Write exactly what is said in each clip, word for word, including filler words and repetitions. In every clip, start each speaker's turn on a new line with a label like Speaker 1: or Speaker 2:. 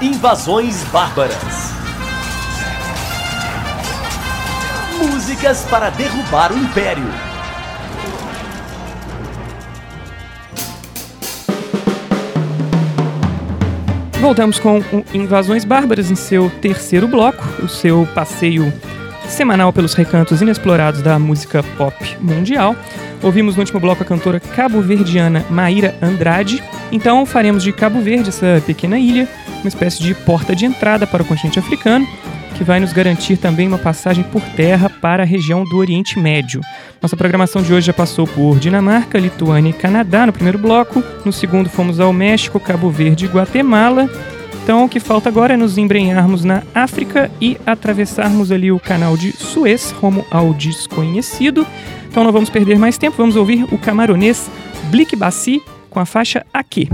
Speaker 1: Invasões Bárbaras. Músicas para derrubar o Império.
Speaker 2: Voltamos com o Invasões Bárbaras em seu terceiro bloco, o seu passeio semanal pelos recantos inexplorados da música pop mundial. Ouvimos no último bloco a cantora cabo-verdiana Maíra Andrade. Então faremos de Cabo Verde, essa pequena ilha, uma espécie de porta de entrada para o continente africano, que vai nos garantir também uma passagem por terra para a região do Oriente Médio. Nossa programação de hoje já passou por Dinamarca, Lituânia e Canadá no primeiro bloco. No segundo fomos ao México, Cabo Verde e Guatemala. Então o que falta agora é nos embrenharmos na África e atravessarmos ali o canal de Suez rumo ao desconhecido. Então não vamos perder mais tempo, vamos ouvir o camaronês Blick Bassi com a faixa Aqui.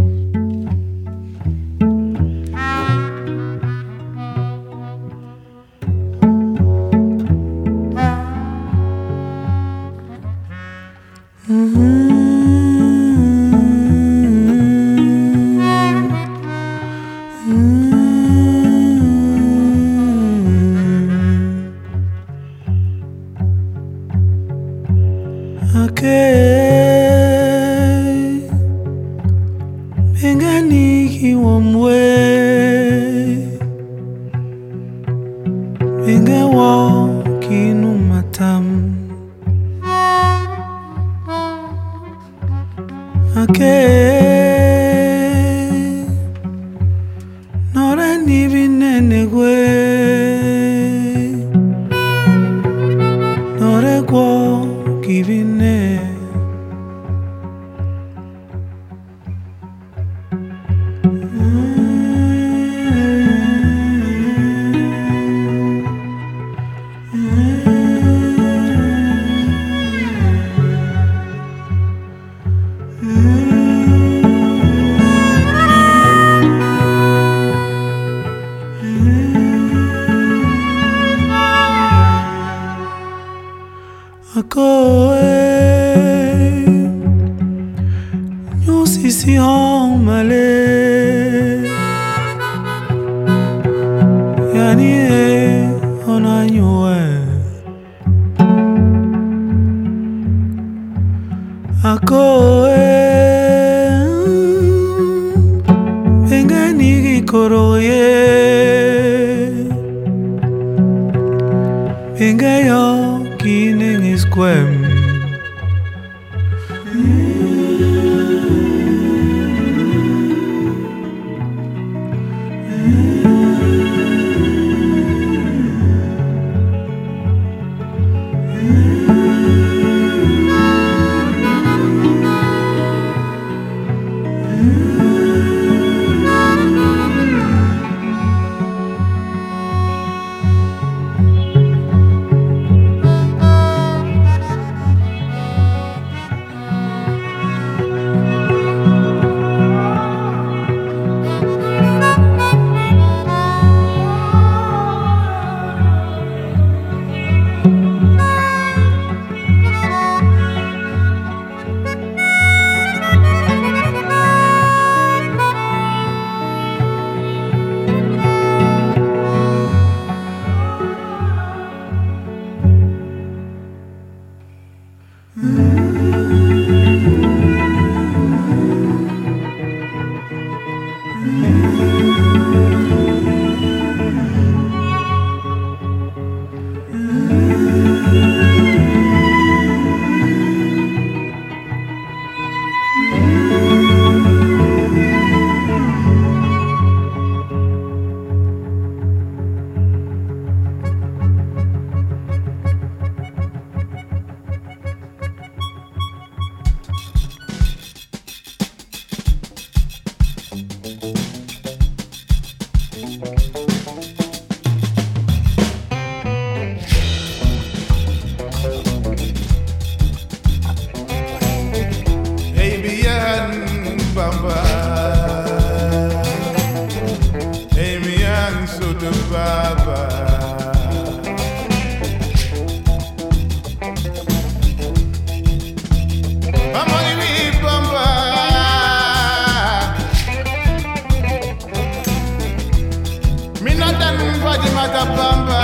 Speaker 3: Fadima da Bamba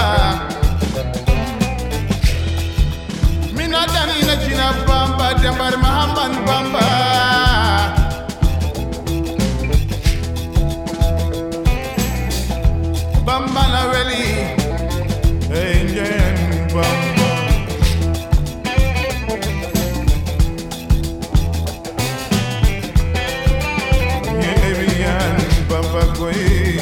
Speaker 3: Mina dani na jina Bamba Jambar Mahamman Bamba Bamba na weli Enjen Bamba Yebian Bamba Koi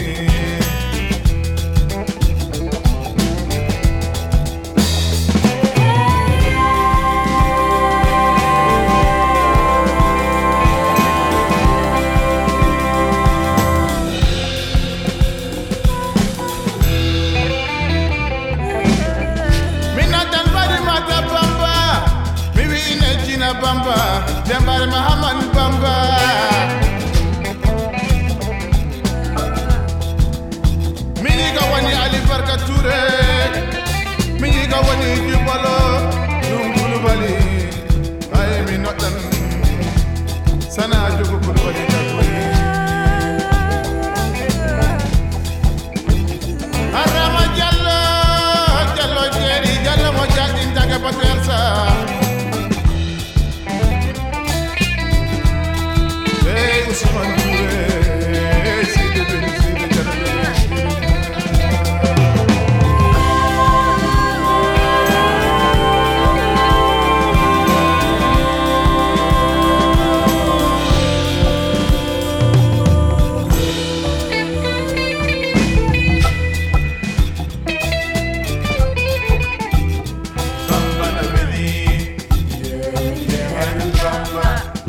Speaker 3: Bamba, Jambar Mahaman Bamba Miniga wani Ali Barka Touré Miniga wani Jubalo Nungulu Bali Ay mi notan Sana jugu kulu bali takwe Arama Jallo Jallo Jeri Jallo mo jadin taga patersa Usman Touré, Sidi bin Sidi Jalal. Bamba na beli, yeah yeah Bamba.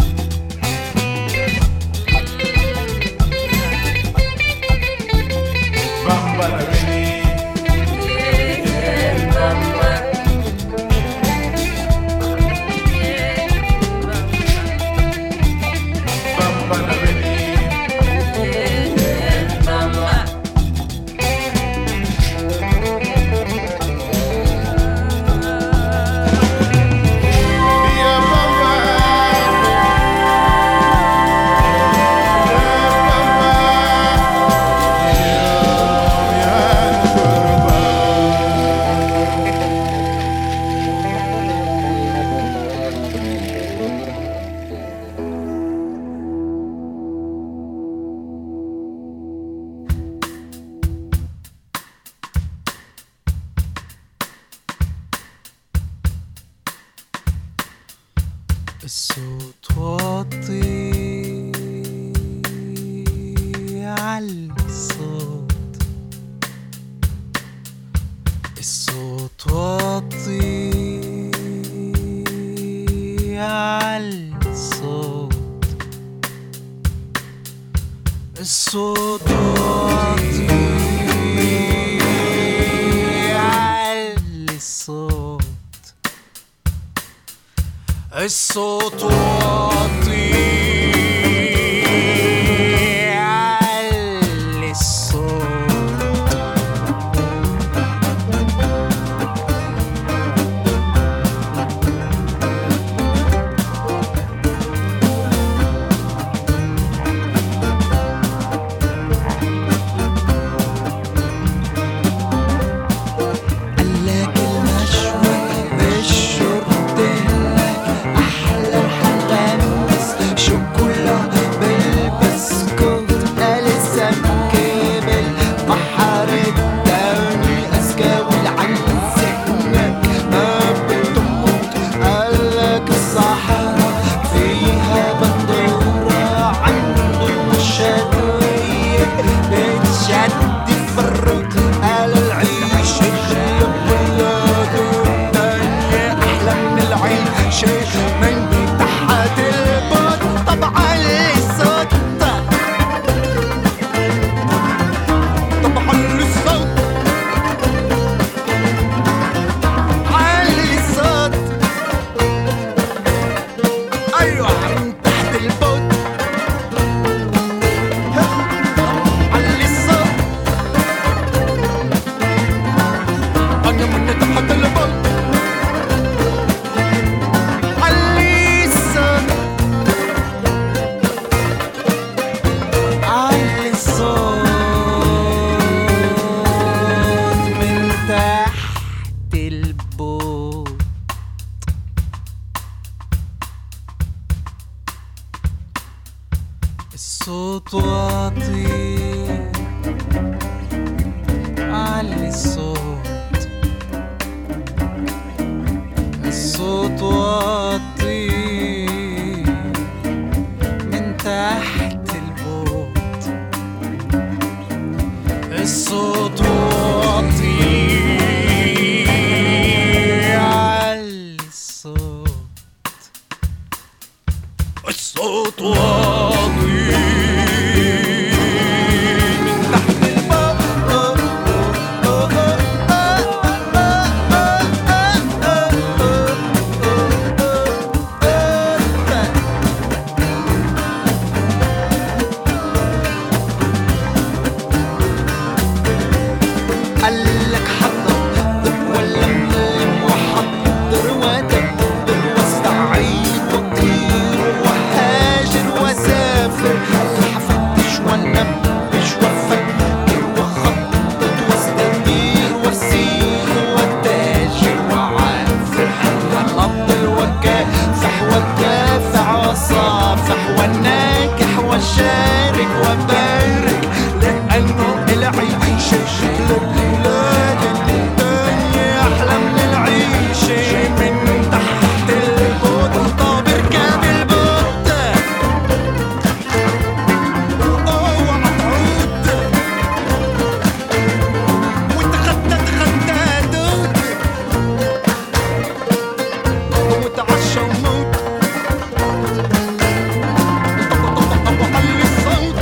Speaker 3: Bamba la veni, yeah, Bamba. Bamba la veni, yeah, Bamba. Yeah, Bamba.
Speaker 4: الصوت واطي عالصوت الصوت واطي عالصوت الصوت واطي عالصوت الصوت واطي علي الصوت قالك المشوى بالشرب أحلى الحلقة واطي علي الصوت الصوت واطي من تحت البوت الصوت واطي علي الصوت الصوت واطي من تحت الباب
Speaker 5: قالك حضر ولا ملم وحضر ودبر واستعيد وطير وهاجر وسافر هفتش ونبش وفكر وخطط واستدير واسير واتاجر وعافر هنضل وكافح وكافح وصافح وناكح وشارك وبارك لأنه العيش شكل البلاد الدنيا أحلى من العيشة من تحت البوت طابر كامل بوت اوعى تعود وتخدد خدادود وتعشى وموت وعلي الصوت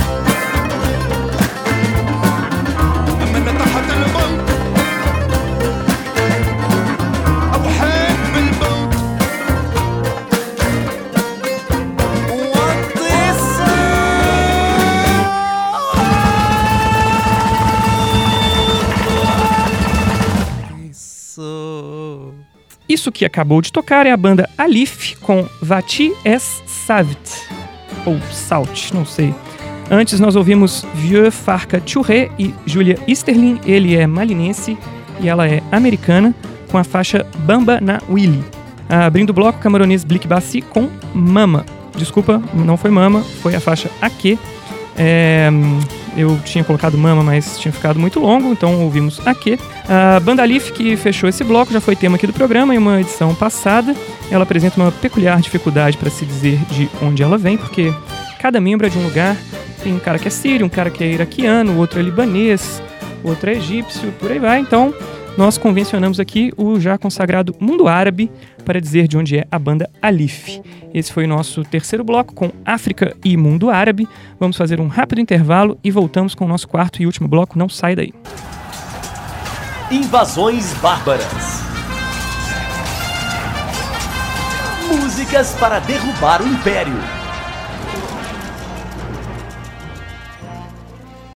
Speaker 5: من تحت البوت أو حب البوت وطي
Speaker 4: الصوت
Speaker 2: Isso que acabou de tocar é a banda Alif com Vati es Savt, ou Salt, não sei. Antes nós ouvimos Vieux Farka Touré e Julia Easterlin, ele é malinense e ela é americana, com a faixa Bamba na Willy. Abrindo o bloco, camaronês Blick Bassi com Mama. Desculpa, não foi Mama, foi a faixa Ake. É, eu tinha colocado Mama, mas tinha ficado muito longo, então ouvimos Ake. A banda Alif, que fechou esse bloco, já foi tema aqui do programa em uma edição passada. Ela apresenta uma peculiar dificuldade para se dizer de onde ela vem, porque cada membro é de um lugar. Tem um cara que é sírio, um cara que é iraquiano, o outro é libanês, o outro é egípcio, por aí vai. Então, nós convencionamos aqui o já consagrado mundo árabe para dizer de onde é a banda Alif. Esse foi o nosso terceiro bloco com África e mundo árabe. Vamos fazer um rápido intervalo e voltamos com o nosso quarto e último bloco. Não sai daí.
Speaker 1: Invasões bárbaras. Músicas para derrubar o Império.